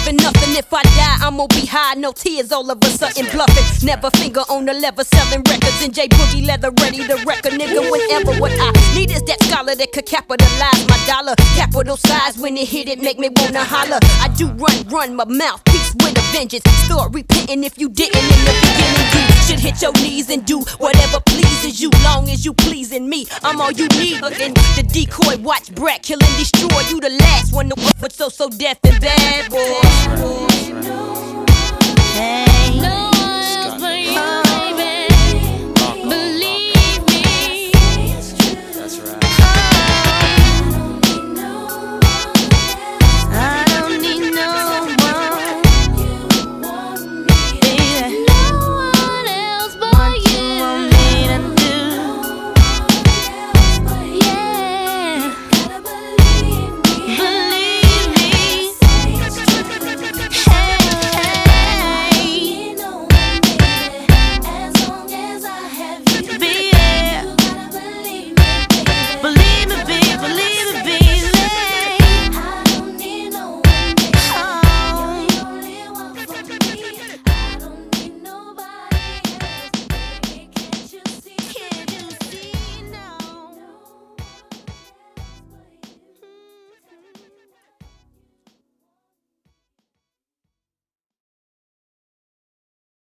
bluffing nothing. If I die, I'm gonna be high, no tears, all of a sudden bluffing. Never finger on the lever, selling records in J Boogie leather, ready to wreck a nigga whenever. What I need is that scholar that could capitalize my dollar. Capital size when it hit it, make me wanna holler. I do run my mouthpiece with a vengeance. Start repenting if you didn't in the beginning. You should hit your knees and do whatever pleases you, long as you pleasing me. I'm all you need. And the decoy, watch Brat kill and destroy. You the last one to work with so death and bad boy.